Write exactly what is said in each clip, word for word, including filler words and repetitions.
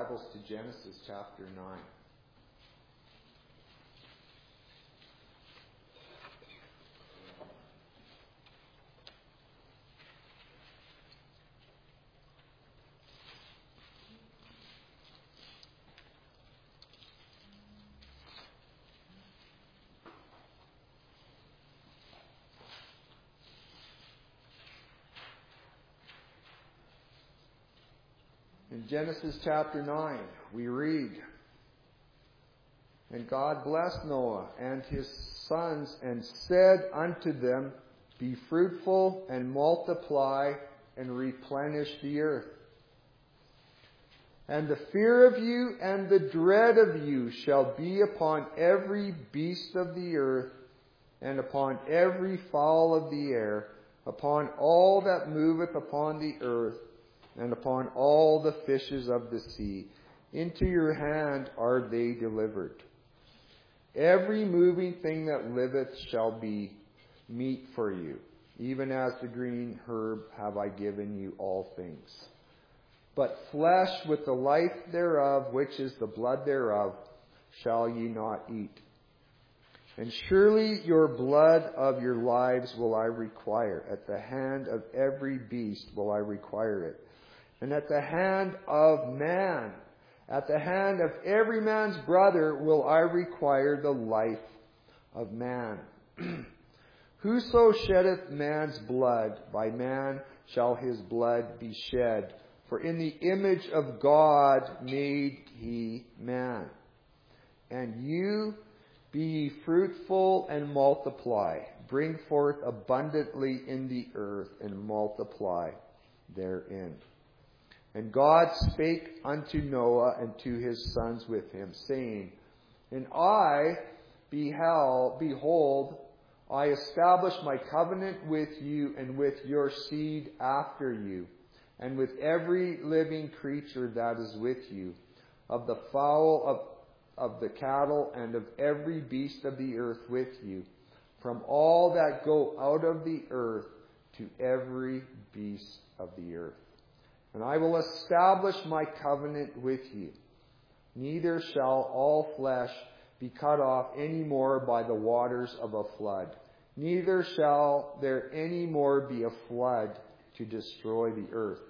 Bibles to Genesis chapter nine. In Genesis chapter nine, we read, "And God blessed Noah and his sons, and said unto them, Be fruitful, and multiply, and replenish the earth. And the fear of you and the dread of you shall be upon every beast of the earth, and upon every fowl of the air, upon all that moveth upon the earth, and upon all the fishes of the sea. Into your hand are they delivered. Every moving thing that liveth shall be meat for you. Even as the green herb have I given you all things. But flesh with the life thereof, which is the blood thereof, shall ye not eat. And surely your blood of your lives will I require. At the hand of every beast will I require it. And at the hand of man, at the hand of every man's brother will I require the life of man. Whoso sheddeth man's blood, by man shall his blood be shed. For in the image of God made he man. And you be ye fruitful and multiply. Bring forth abundantly in the earth, and multiply therein. And God spake unto Noah and to his sons with him, saying, And I beheld, behold, I establish my covenant with you and with your seed after you, and with every living creature that is with you, of the fowl of, of the cattle, and of every beast of the earth with you, from all that go out of the earth to every beast of the earth. And I will establish my covenant with you. Neither shall all flesh be cut off any more by the waters of a flood. Neither shall there any more be a flood to destroy the earth.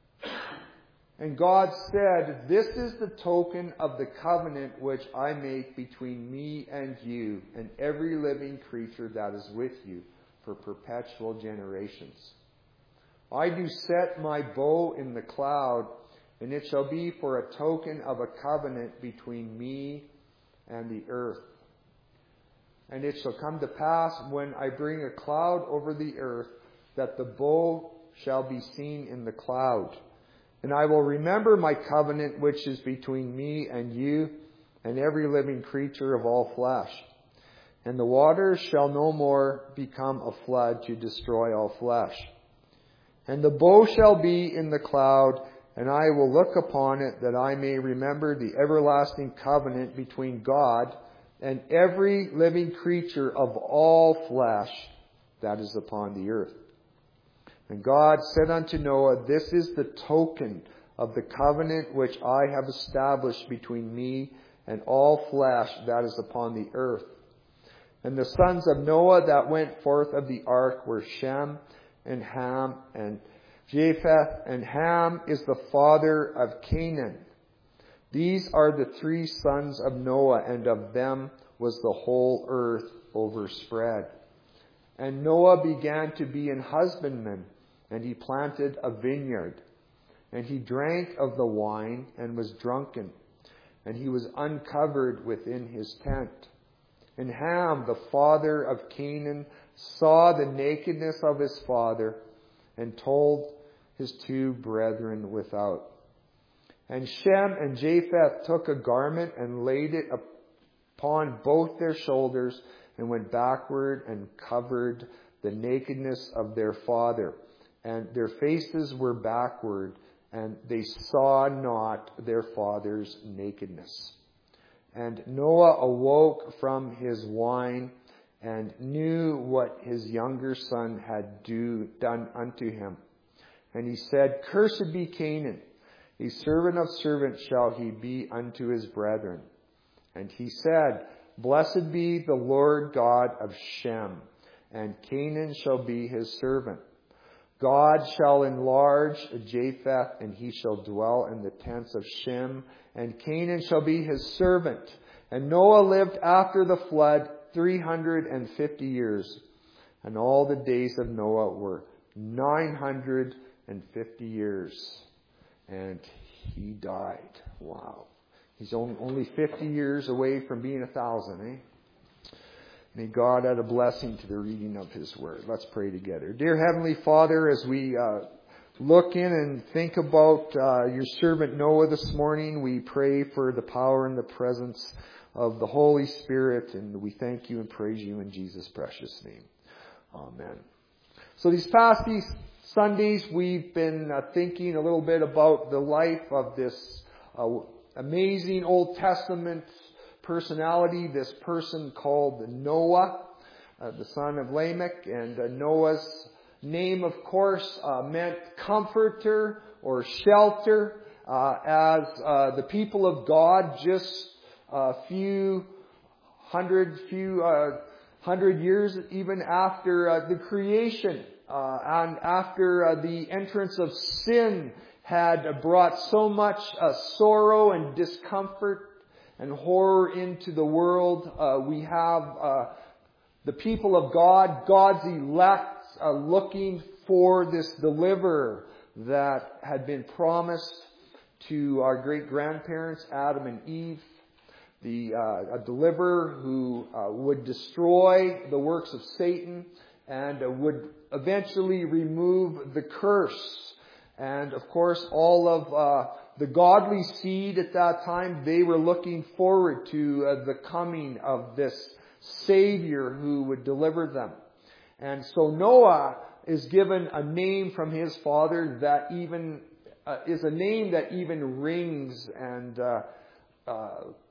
And God said, This is the token of the covenant which I make between me and you, and every living creature that is with you, for perpetual generations. I do set my bow in the cloud, and it shall be for a token of a covenant between me and the earth. And it shall come to pass, when I bring a cloud over the earth, that the bow shall be seen in the cloud. And I will remember my covenant which is between me and you, and every living creature of all flesh. And the waters shall no more become a flood to destroy all flesh. And the bow shall be in the cloud, and I will look upon it, that I may remember the everlasting covenant between God and every living creature of all flesh that is upon the earth. And God said unto Noah, This is the token of the covenant which I have established between me and all flesh that is upon the earth. And the sons of Noah that went forth of the ark were Shem, and Ham, and Japheth, and Ham is the father of Canaan. These are the three sons of Noah, and of them was the whole earth overspread. And Noah began to be an husbandman, and he planted a vineyard. And he drank of the wine, and was drunken, and he was uncovered within his tent. And Ham, the father of Canaan, saw the nakedness of his father, and told his two brethren without. And Shem and Japheth took a garment and laid it upon both their shoulders, and went backward and covered the nakedness of their father. And their faces were backward, and they saw not their father's nakedness. And Noah awoke from his wine, and knew what his younger son had do, done unto him. And he said, Cursed be Canaan, A servant of servants shall he be unto his brethren. And he said, Blessed be the Lord God of Shem, and Canaan shall be his servant. God shall enlarge Japheth, and he shall dwell in the tents of Shem, and Canaan shall be his servant. And Noah lived after the flood three hundred and fifty years, and all the days of Noah were nine hundred and fifty years. And he died. Wow. He's only fifty years away from being a thousand, eh? May God add a blessing to the reading of His Word. Let's pray together. Dear Heavenly Father, as we uh, look in and think about uh, your servant Noah this morning, we pray for the power and the presence of the Holy Spirit, and we thank you and praise you in Jesus' precious name. Amen. So these past these Sundays, we've been uh, thinking a little bit about the life of this uh, amazing Old Testament personality, this person called Noah, uh, the son of Lamech. And uh, Noah's name, of course, uh, meant comforter or shelter, uh, as uh, the people of God just a few hundred, few uh, hundred years even after uh, the creation uh, and after uh, the entrance of sin had brought so much uh, sorrow and discomfort and horror into the world. Uh, we have uh, the people of God, God's elect, uh, looking for this deliverer that had been promised to our great-grandparents, Adam and Eve. The uh, a deliverer who uh, would destroy the works of Satan and uh, would eventually remove the curse. And of course, all of uh, the godly seed at that time, they were looking forward to uh, the coming of this Savior who would deliver them. And so Noah is given a name from his father that even uh, is a name that even rings and uh, uh,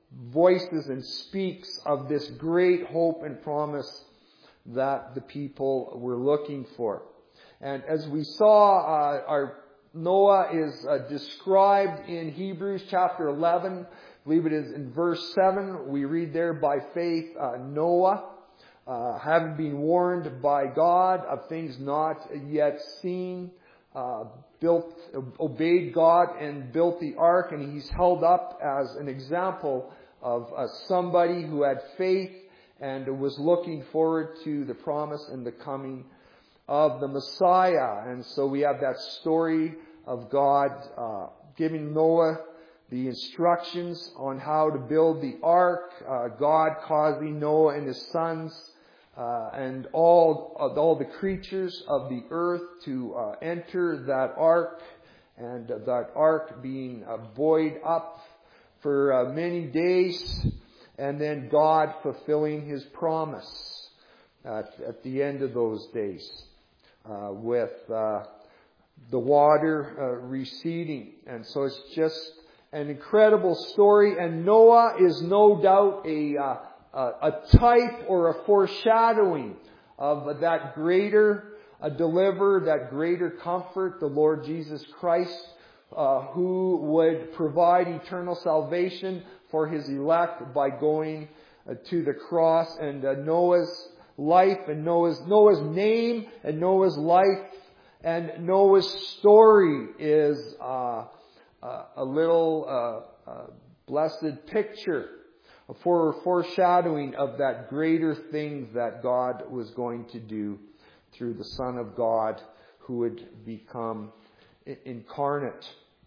voices and speaks of this great hope and promise that the people were looking for. And as we saw, uh, our Noah is uh, described in Hebrews chapter eleven. I believe it is in verse seven. We read there, by faith, uh, Noah, uh, having been warned by God of things not yet seen, uh, built, obeyed God and built the ark, and he's held up as an example of uh, somebody who had faith and was looking forward to the promise and the coming of the Messiah. And so we have that story of God uh, giving Noah the instructions on how to build the ark, uh, God causing Noah and his sons uh, and all uh, all the creatures of the earth to uh, enter that ark, and uh, that ark being uh, buoyed up for uh, many days, and then God fulfilling His promise at, at the end of those days. Uh, with uh, the water uh, receding. And so it's just an incredible story. And Noah is no doubt a, uh, a type or a foreshadowing of that greater uh, deliverer, that greater comfort, the Lord Jesus Christ, uh, who would provide eternal salvation for His elect by going uh, to the cross. And uh, Noah's life and Noah's Noah's name and Noah's life and Noah's story is uh, uh, a little uh, uh, blessed picture for foreshadowing of that greater thing that God was going to do through the Son of God who would become incarnate.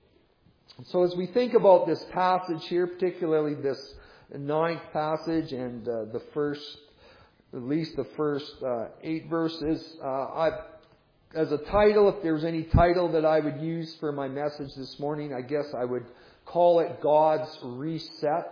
So as we think about this passage here, particularly this ninth passage and uh, the first at least the first uh, eight verses. Uh, I, as a title, if there's any title that I would use for my message this morning, I guess I would call it God's Reset.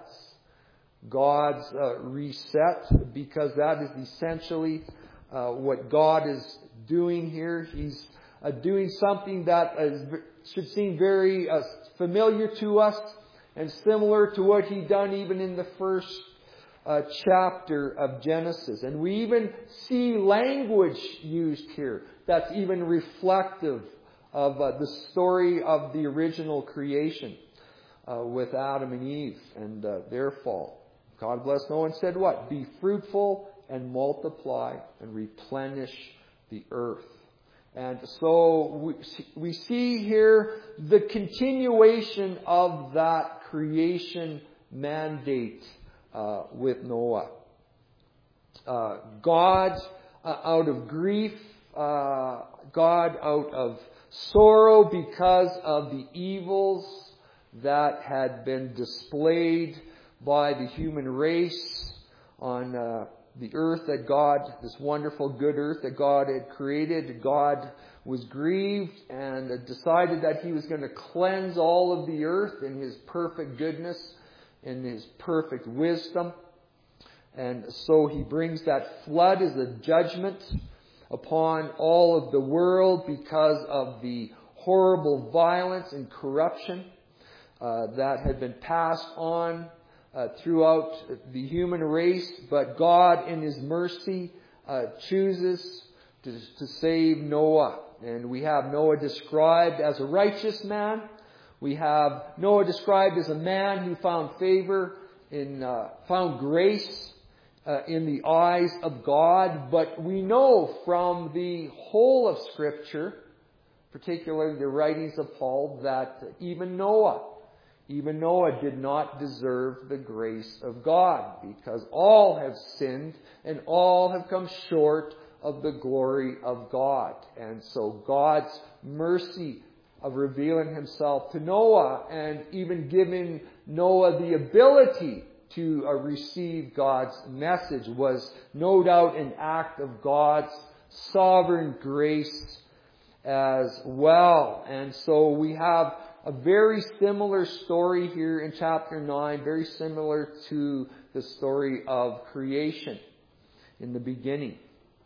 God's uh, Reset, because that is essentially uh, what God is doing here. He's uh, doing something that is, should seem very uh, familiar to us and similar to what He done even in the first Uh, chapter of Genesis. And we even see language used here that's even reflective of uh, the story of the original creation uh, with Adam and Eve and uh, their fall. God blessed Noah and said what? Be fruitful and multiply and replenish the earth. And so we, we see here the continuation of that creation mandate uh, with Noah. Uh, God uh, out of grief, uh, God out of sorrow because of the evils that had been displayed by the human race on uh, the earth that God, this wonderful good earth that God had created. God was grieved and decided that He was going to cleanse all of the earth in His perfect goodness, in His perfect wisdom. And so He brings that flood as a judgment upon all of the world because of the horrible violence and corruption uh, that had been passed on Uh, throughout the human race, but God in His mercy uh, chooses to, to save Noah. And we have Noah described as a righteous man. We have Noah described as a man who found favor, in uh, found grace uh, in the eyes of God. But we know from the whole of Scripture, particularly the writings of Paul, that even Noah Even Noah did not deserve the grace of God, because all have sinned and all have come short of the glory of God. And so God's mercy of revealing Himself to Noah and even giving Noah the ability to uh, receive God's message was no doubt an act of God's sovereign grace as well. And so we have a very similar story here in chapter nine, very similar to the story of creation in the beginning.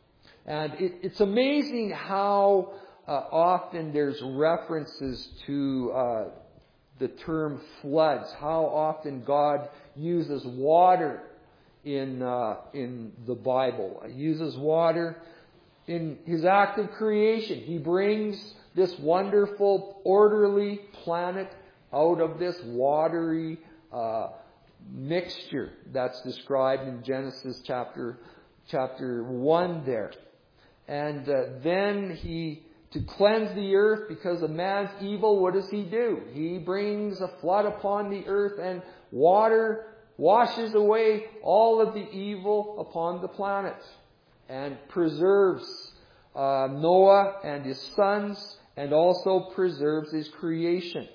And it, it's amazing how uh, often there's references to uh, the term floods, how often God uses water in, uh, in the Bible. He uses water in His act of creation. He brings this wonderful, orderly planet out of this watery uh, mixture that's described in Genesis chapter chapter one there. And uh, then He, to cleanse the earth because of man's evil, what does He do? He brings a flood upon the earth, and water washes away all of the evil upon the planet and preserves uh, Noah and his sons, and also preserves His creation.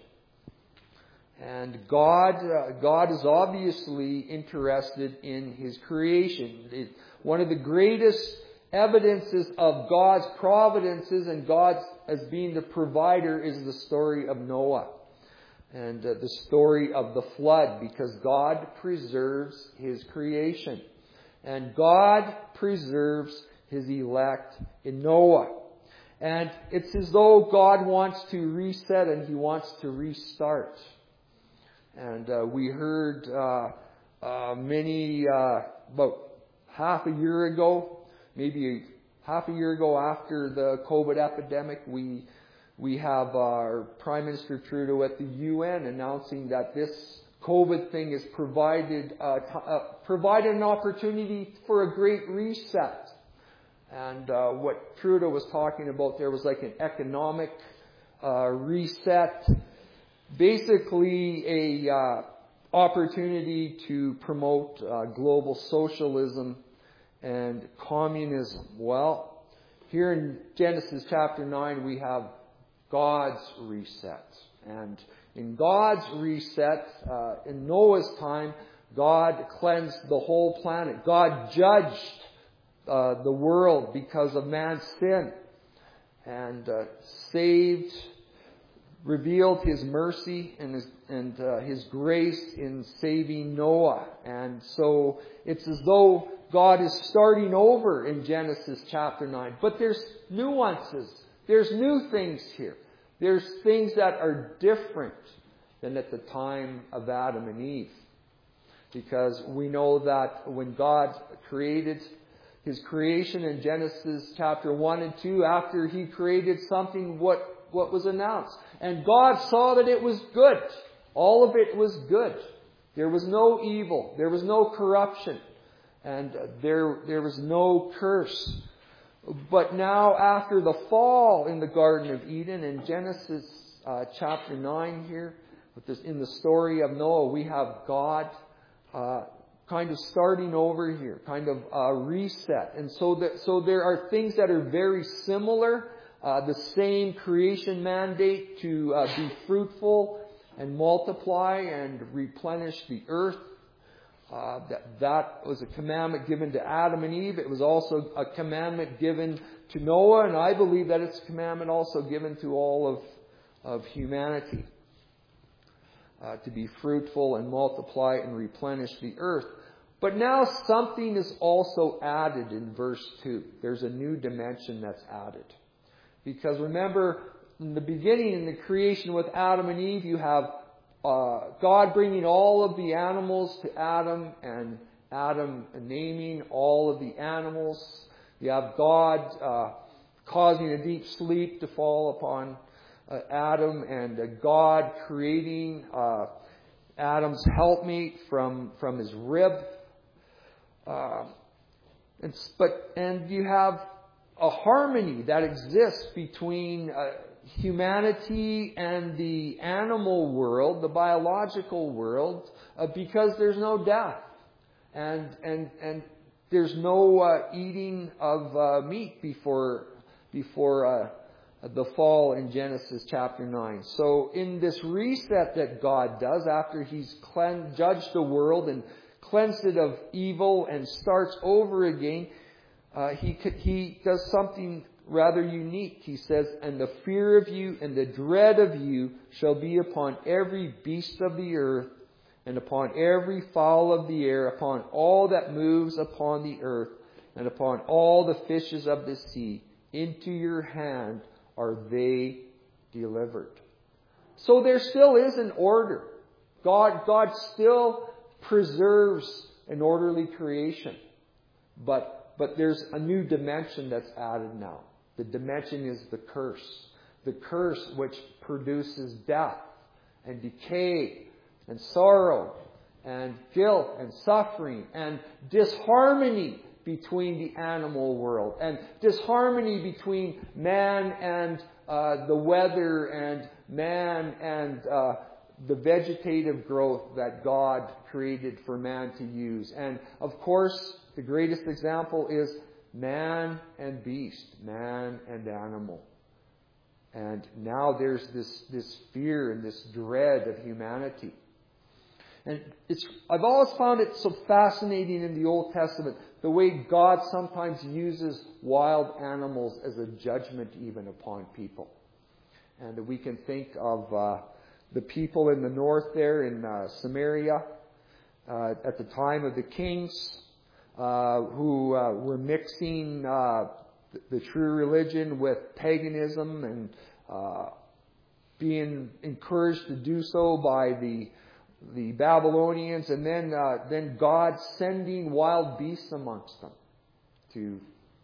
And God, uh, God is obviously interested in His creation. It, one of the greatest evidences of God's providences and God as being the provider is the story of Noah and uh, the story of the flood, because God preserves His creation. And God preserves His elect in Noah. And it's as though God wants to reset and He wants to restart. And uh, we heard uh, uh, many, uh, about half a year ago, maybe half a year ago after the COVID epidemic, we we have our Prime Minister Trudeau at the U N announcing that this COVID thing has provided uh, t- uh, provided an opportunity for a great reset. And uh, what Trudeau was talking about there was like an economic uh, reset, basically a uh, opportunity to promote uh, global socialism and communism. Well, here in Genesis chapter nine we have God's reset. And in God's reset, uh, in Noah's time, God cleansed the whole planet. God judged Uh, the world because of man's sin, and uh, saved, revealed His mercy and His, and uh, His grace in saving Noah. And so it's as though God is starting over in Genesis chapter nine. But there's nuances. There's new things here. There's things that are different than at the time of Adam and Eve. Because we know that when God created His creation in Genesis chapter one and two, after He created something, what what was announced. And God saw that it was good. All of it was good. There was no evil. There was no corruption. And there, there was no curse. But now after the fall in the Garden of Eden, in Genesis uh, chapter nine here, with this, in the story of Noah, we have God uh, kind of starting over here, kind of uh, reset. And so, that, so there are things that are very similar. Uh, the same creation mandate to uh, be fruitful and multiply and replenish the earth. Uh, that, that was a commandment given to Adam and Eve. It was also a commandment given to Noah, and I believe that it's a commandment also given to all of, of humanity. Uh, to be fruitful and multiply and replenish the earth. But now something is also added in verse two. There's a new dimension that's added. Because remember, in the beginning, in the creation with Adam and Eve, you have uh, God bringing all of the animals to Adam, and Adam naming all of the animals. You have God uh, causing a deep sleep to fall upon uh, Adam, and uh, God creating uh, Adam's helpmate from, from his rib. Uh, and, but, and you have a harmony that exists between uh, humanity and the animal world, the biological world, uh, because there's no death. And, and, and there's no uh, eating of uh, meat before, before uh, the fall in Genesis chapter nine. So in this reset that God does after He's cleansed, judged the world and cleansed it of evil and starts over again, uh, he, he does something rather unique. He says, "And the fear of you and the dread of you shall be upon every beast of the earth, and upon every fowl of the air, upon all that moves upon the earth, and upon all the fishes of the sea. Into your hand are they delivered." So there still is an order. God, God still preserves an orderly creation. But, but there's a new dimension that's added now. The dimension is the curse. The curse which produces death and decay and sorrow and guilt and suffering and disharmony between the animal world and disharmony between man and uh, the weather and man and uh, the vegetative growth that God created for man to use. And of course, the greatest example is man and beast, man and animal. And now there's this, this fear and this dread of humanity. And it's, I've always found it so fascinating in the Old Testament, the way God sometimes uses wild animals as a judgment even upon people. And we can think of uh, the people in the north there in uh, Samaria uh, at the time of the kings uh, who uh, were mixing uh, the, the true religion with paganism and uh, being encouraged to do so by the the Babylonians, and then uh, then God sending wild beasts amongst them to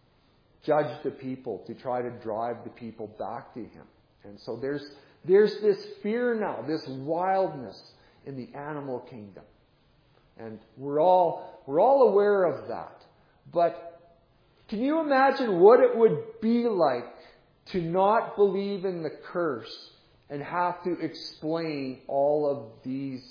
judge the people, to try to drive the people back to Him. And so there's there's this fear now, this wildness in the animal kingdom, and we're all we're all aware of that. But can you imagine what it would be like to not believe in the curse and have to explain all of these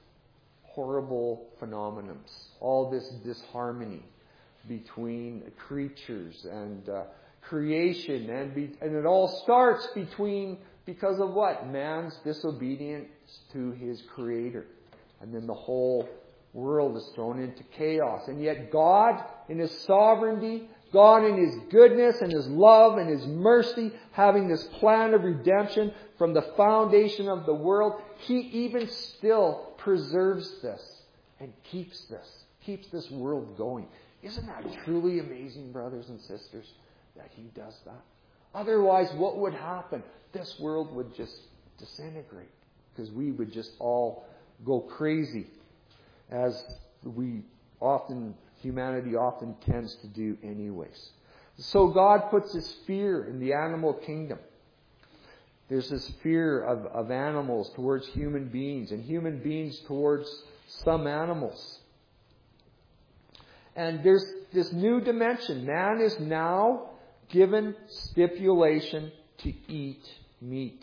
horrible phenomena, all this disharmony between creatures and uh, creation, and be, and it all starts between because of what? Man's disobedience to his Creator, and then the whole world is thrown into chaos. And yet God, in His sovereignty, God in His goodness and His love and His mercy, having this plan of redemption from the foundation of the world, He even still preserves this and keeps this, keeps this world going. Isn't that truly amazing, brothers and sisters, that He does that? Otherwise, what would happen? This world would just disintegrate because we would just all go crazy, as we often, humanity often tends to do anyways. So God puts His fear in the animal kingdom. There's this fear of, of animals towards human beings and human beings towards some animals. And there's this new dimension. Man is now given stipulation to eat meat.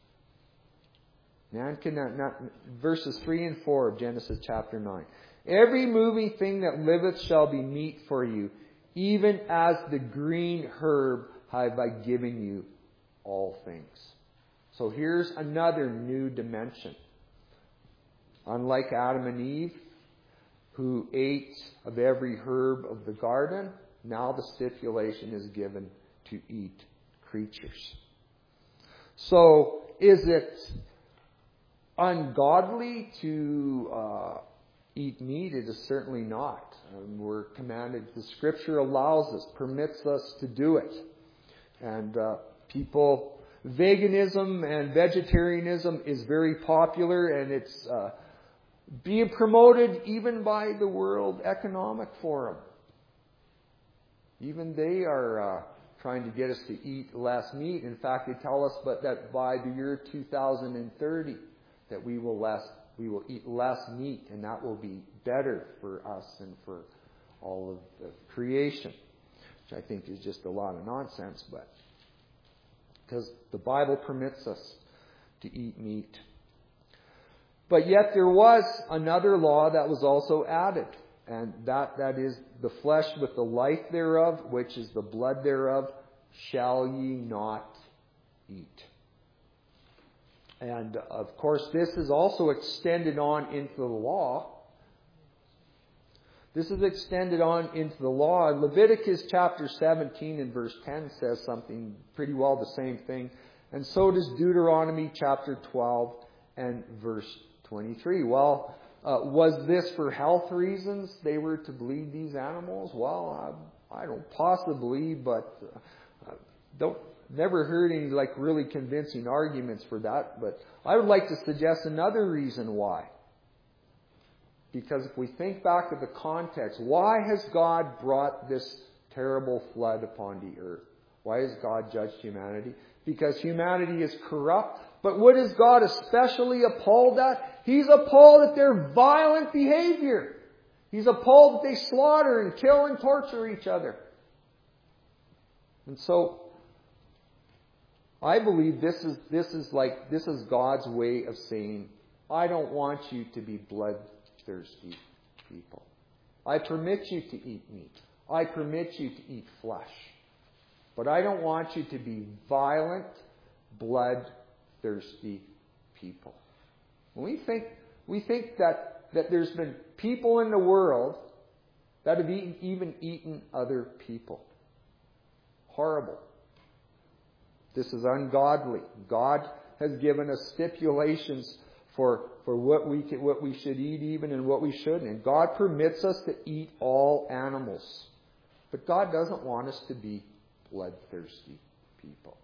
Man cannot, not, verses three and four of Genesis chapter nine. Every moving thing that liveth shall be meat for you, even as the green herb have I given you all things. So here's another new dimension. Unlike Adam and Eve, who ate of every herb of the garden, now the stipulation is given to eat creatures. So, is it ungodly to uh, eat meat? It is certainly not. Um, we're commanded, the Scripture allows us, permits us to do it. And uh, people, veganism and vegetarianism is very popular, and it's uh, being promoted even by the World Economic Forum. Even they are uh, trying to get us to eat less meat. In fact, they tell us but that by the year two thousand thirty, that we will less we will eat less meat, and that will be better for us and for all of the creation, which I think is just a lot of nonsense, but because the Bible permits us to eat meat. But yet there was another law that was also added, and that, that is the flesh with the life thereof, which is the blood thereof, shall ye not eat. And of course this is also extended on into the law. This is extended on into the law. Leviticus chapter seventeen and verse ten says something pretty well the same thing. And so does Deuteronomy chapter twelve and verse twenty-three. Well, uh, was this for health reasons they were to bleed these animals? Well, I, I don't possibly, but uh, don't never heard any like really convincing arguments for that. But I would like to suggest another reason why. Because if we think back to the context, why has God brought this terrible flood upon the earth? Why has God judged humanity? Because humanity is corrupt. But what is God especially appalled at? He's appalled at their violent behavior. He's appalled that they slaughter and kill and torture each other. And so, I believe this is this is like this is God's way of saying, I don't want you to be bloodthirsty people. I permit you to eat meat. I permit you to eat flesh. But I don't want you to be violent, bloodthirsty people. We think we think that, that there's been people in the world that have eaten, even eaten other people. Horrible. This is ungodly. God has given us stipulations for, for what we can, what we should eat even and what we shouldn't. And God permits us to eat all animals. But God doesn't want us to be bloodthirsty people.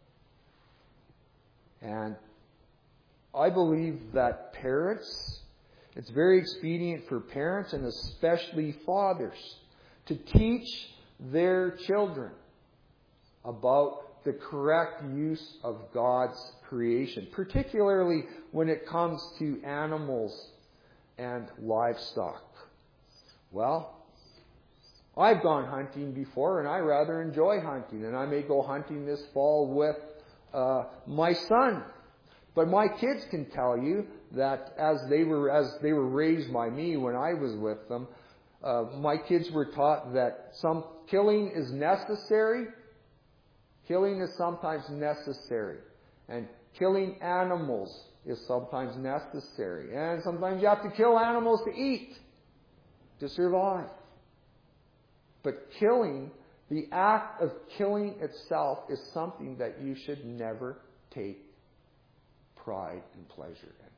And I believe that parents, it's very expedient for parents and especially fathers to teach their children about the correct use of God's creation, particularly when it comes to animals and livestock. Well, I've gone hunting before, and I rather enjoy hunting, and I may go hunting this fall with uh, my son. But my kids can tell you that as they were as they were raised by me when I was with them, uh, my kids were taught that some killing is necessary. Killing is sometimes necessary. And killing animals is sometimes necessary. And sometimes you have to kill animals to eat, to survive. But killing, the act of killing itself, is something that you should never take pride and pleasure in.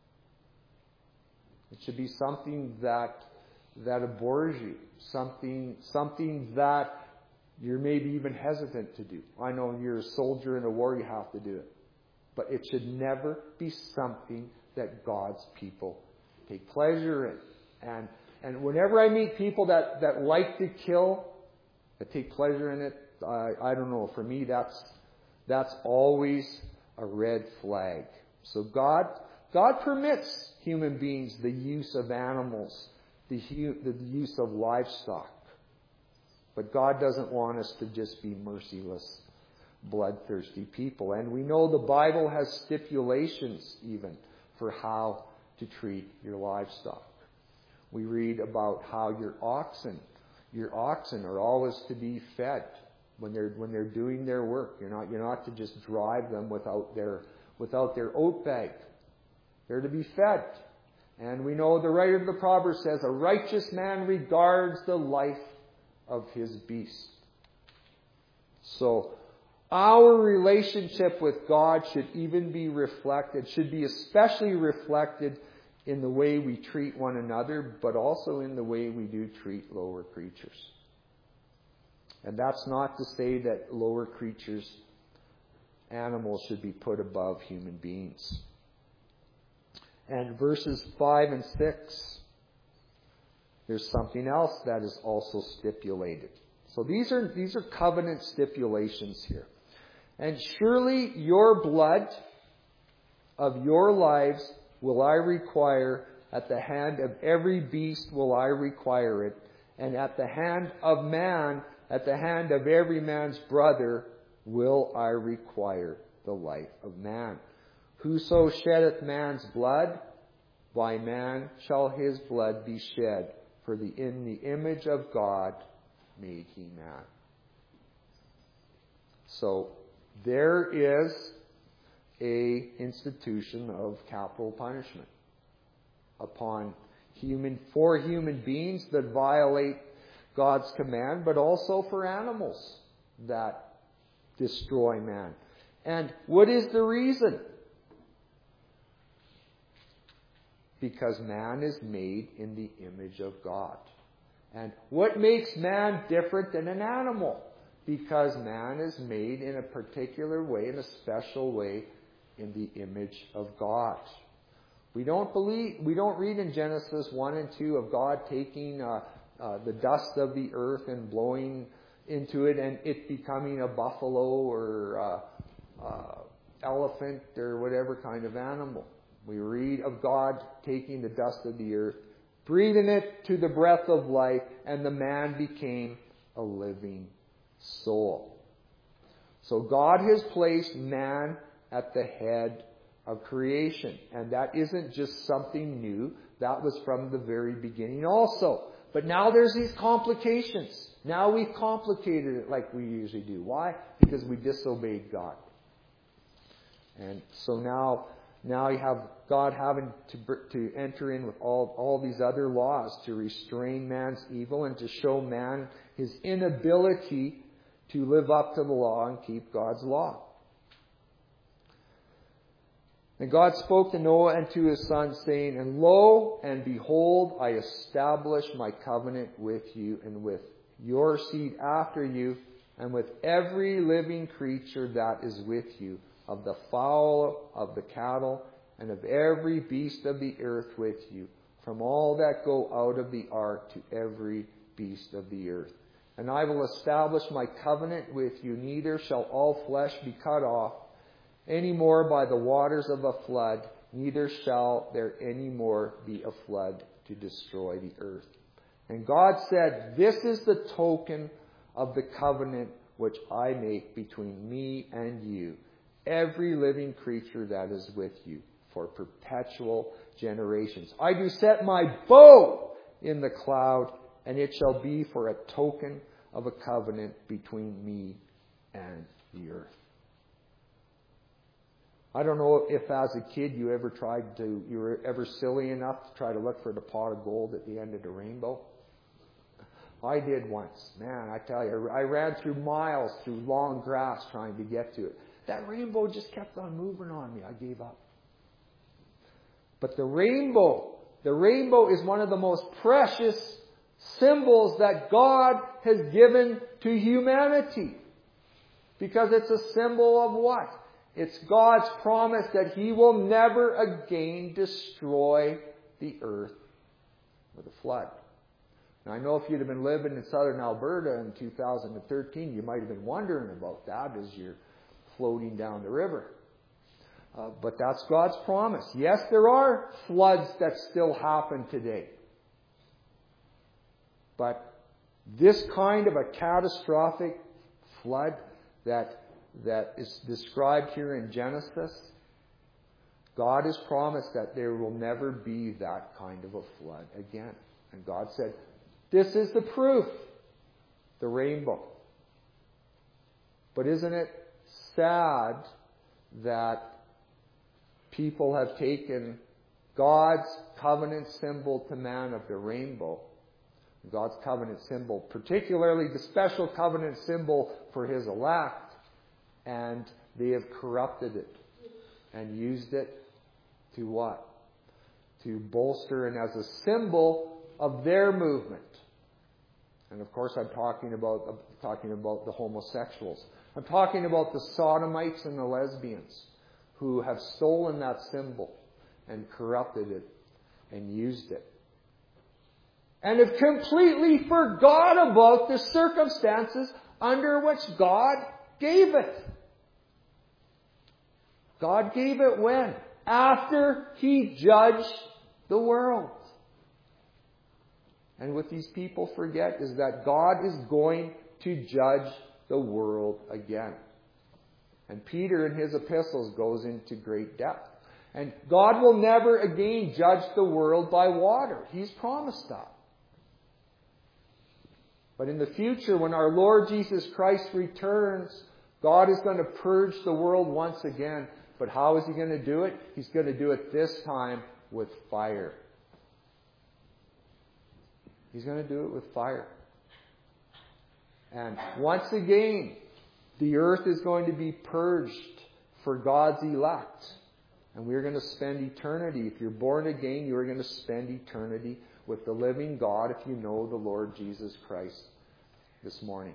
It should be something that that abhors you, something something that you're maybe even hesitant to do. I know you're a soldier in a war, you have to do it. But it should never be something that God's people take pleasure in. And and whenever I meet people that, that like to kill, that take pleasure in it, I, I don't know, for me that's that's always a red flag. So God, God permits human beings the use of animals, the, hu- the use of livestock. But God doesn't want us to just be merciless, bloodthirsty people. And we know the Bible has stipulations even for how to treat your livestock. We read about how your oxen, your oxen are always to be fed when they're when they're doing their work. You're not you're not to just drive them without their without their oat bag. They're to be fed. And we know the writer of the Proverbs says, a righteous man regards the life of his beast. So our relationship with God should even be reflected, should be especially reflected in the way we treat one another, but also in the way we do treat lower creatures. And that's not to say that lower creatures, animals, should be put above human beings. And verses five and six, there's something else that is also stipulated. So these are these are covenant stipulations here. And surely your blood of your lives will I require, at the hand of every beast will I require it, and at the hand of man, at the hand of every man's brother will I require the life of man. Whoso sheddeth man's blood, by man shall his blood be shed, for the in the image of God made he man. So there is a institution of capital punishment upon human for human beings that violate God's command, but also for animals that destroy man. And what is the reason? Because man is made in the image of God. And what makes man different than an animal? Because man is made in a particular way, in a special way, in the image of God. We don't believe, we don't read in Genesis one and two of God taking uh, uh, the dust of the earth and blowing into it and it becoming a buffalo or uh, uh, elephant or whatever kind of animal. We read of God taking the dust of the earth, breathing it to the breath of life, and the man became a living soul. So God has placed man at the head of creation. And that isn't just something new. That was from the very beginning also. But now there's these complications. Now we've complicated it like we usually do. Why? Because we disobeyed God. And so now, now you have God having to, to enter in with all, all these other laws to restrain man's evil and to show man his inability to live up to the law and keep God's law. And God spoke to Noah and to his sons, saying, And lo, and behold, I establish my covenant with you and with your seed after you, and with every living creature that is with you, of the fowl, of the cattle, and of every beast of the earth with you, from all that go out of the ark to every beast of the earth. And I will establish my covenant with you, neither shall all flesh be cut off any more by the waters of a flood, neither shall there any more be a flood to destroy the earth. And God said, This is the token of the covenant which I make between me and you, every living creature that is with you, for perpetual generations. I do set my bow in the cloud, and it shall be for a token of a covenant between me and the earth. I don't know if as a kid you ever tried to, you were ever silly enough to try to look for the pot of gold at the end of the rainbow. I did once. Man, I tell you, I ran through miles through long grass trying to get to it. That rainbow just kept on moving on me. I gave up. But the rainbow, the rainbow is one of the most precious symbols that God has given to humanity. Because it's a symbol of what? It's God's promise that He will never again destroy the earth with a flood. Now, I know if you'd have been living in southern Alberta in two thousand thirteen, you might have been wondering about that as you're floating down the river. Uh, but that's God's promise. Yes, there are floods that still happen today. But this kind of a catastrophic flood that, that is described here in Genesis, God has promised that there will never be that kind of a flood again. And God said, this is the proof, the rainbow. But isn't it sad that people have taken God's covenant symbol to man of the rainbow, God's covenant symbol, particularly the special covenant symbol for His elect, and they have corrupted it and used it to what? To bolster and as a symbol of their movement. And of course I'm talking about, I'm talking about the homosexuals. I'm talking about the sodomites and the lesbians who have stolen that symbol and corrupted it and used it. And have completely forgot about the circumstances under which God gave it. God gave it when? After He judged the world. And what these people forget is that God is going to judge the world again. And Peter in his epistles goes into great depth. And God will never again judge the world by water. He's promised that. But in the future, when our Lord Jesus Christ returns, God is going to purge the world once again. But how is He going to do it? He's going to do it this time with fire. He's going to do it with fire. And once again, the earth is going to be purged for God's elect. And we're going to spend eternity. If you're born again, you're going to spend eternity with the living God if you know the Lord Jesus Christ this morning.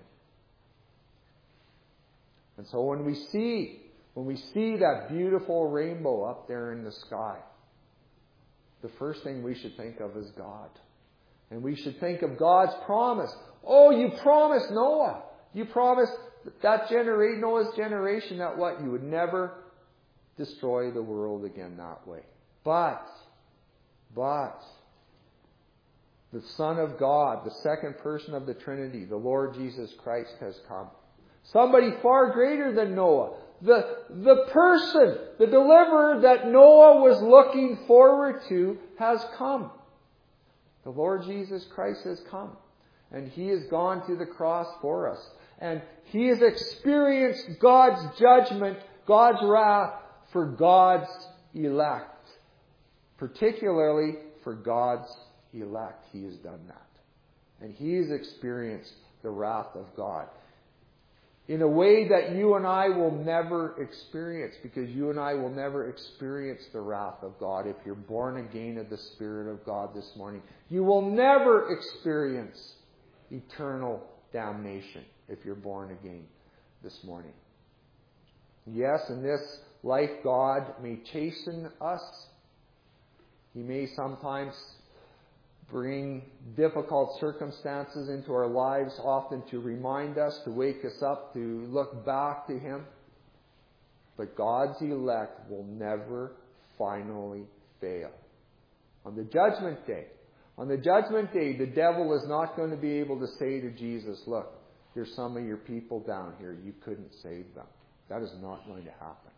And so when we see, when we see that beautiful rainbow up there in the sky, the first thing we should think of is God. And we should think of God's promise. Oh, you promised Noah. You promised that generation, Noah's generation, that what? You would never destroy the world again that way. But, but, the Son of God, the second person of the Trinity, the Lord Jesus Christ has come. Somebody far greater than Noah. The, the person, the deliverer that Noah was looking forward to has come. The Lord Jesus Christ has come. And He has gone to the cross for us. And He has experienced God's judgment, God's wrath for God's elect. Particularly for God's elect. He has done that. And He has experienced the wrath of God. In a way that you and I will never experience. Because you and I will never experience the wrath of God if you're born again of the Spirit of God this morning. You will never experience eternal damnation if you're born again this morning. Yes, in this life God may chasten us. He may sometimes bring difficult circumstances into our lives, often to remind us, to wake us up, to look back to Him. But God's elect will never finally fail. On the judgment day, on the judgment day, the devil is not going to be able to say to Jesus, look, here's some of your people down here. You couldn't save them. That is not going to happen.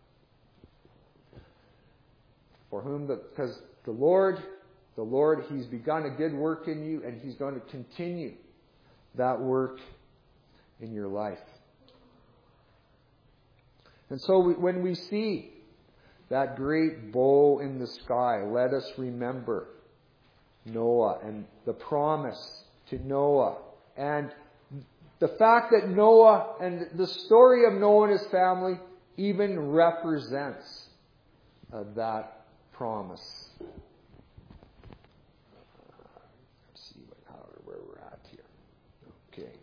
For whom the, because the Lord, the Lord, He's begun a good work in you, and He's going to continue that work in your life. And so we, when we see that great bow in the sky, let us remember Noah and the promise to Noah. And the fact that Noah and the story of Noah and his family even represents uh, that promise. Uh, let's see what, how, where we're at here. Okay.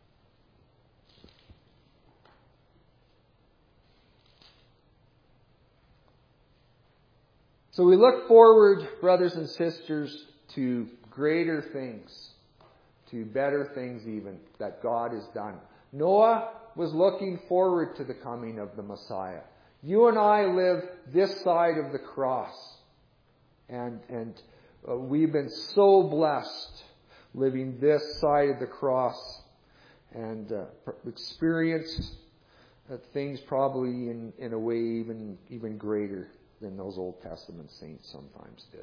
So we look forward, brothers and sisters, to greater things, to better things even, that God has done. Noah was looking forward to the coming of the Messiah. You and I live this side of the cross. And, and uh, we've been so blessed living this side of the cross and uh, experienced uh, things probably in, in a way even, even greater than those Old Testament saints sometimes did.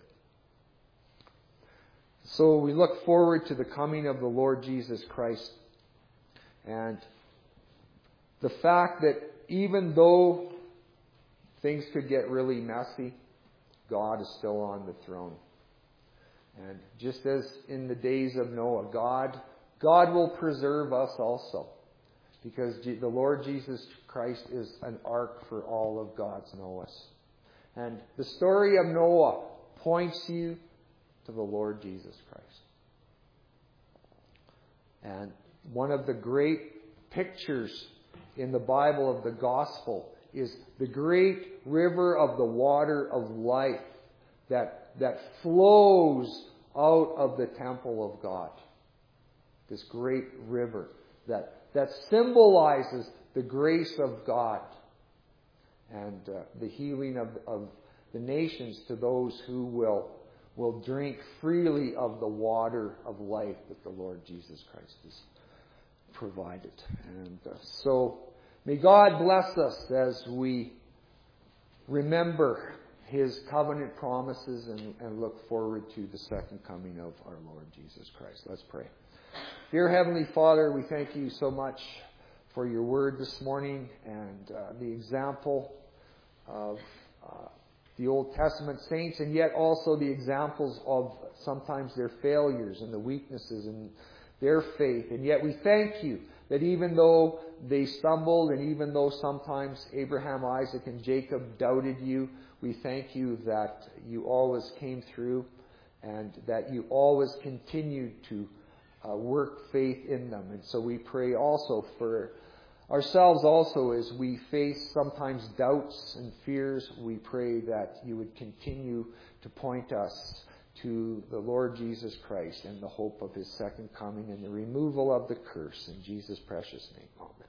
So we look forward to the coming of the Lord Jesus Christ. And the fact that even though things could get really messy, God is still on the throne. And just as in the days of Noah, God, God will preserve us also. Because the Lord Jesus Christ is an ark for all of God's Noahs. And the story of Noah points you to the Lord Jesus Christ. And one of the great pictures in the Bible of the gospel is the great river of the water of life that, that flows out of the temple of God. This great river that, that symbolizes the grace of God and uh, the healing of, of the nations to those who will, will drink freely of the water of life that the Lord Jesus Christ has provided. And uh, so may God bless us as we remember His covenant promises and, and look forward to the second coming of our Lord Jesus Christ. Let's pray. Dear Heavenly Father, we thank you so much for your word this morning and uh, the example of uh, the Old Testament saints, and yet also the examples of sometimes their failures and the weaknesses in their faith. And yet we thank you that even though they stumbled and even though sometimes Abraham, Isaac, and Jacob doubted you, we thank you that you always came through and that you always continued to uh, work faith in them. And so we pray also for ourselves also as we face sometimes doubts and fears. We pray that you would continue to point us to the Lord Jesus Christ and the hope of His second coming and the removal of the curse. In Jesus' precious name, amen.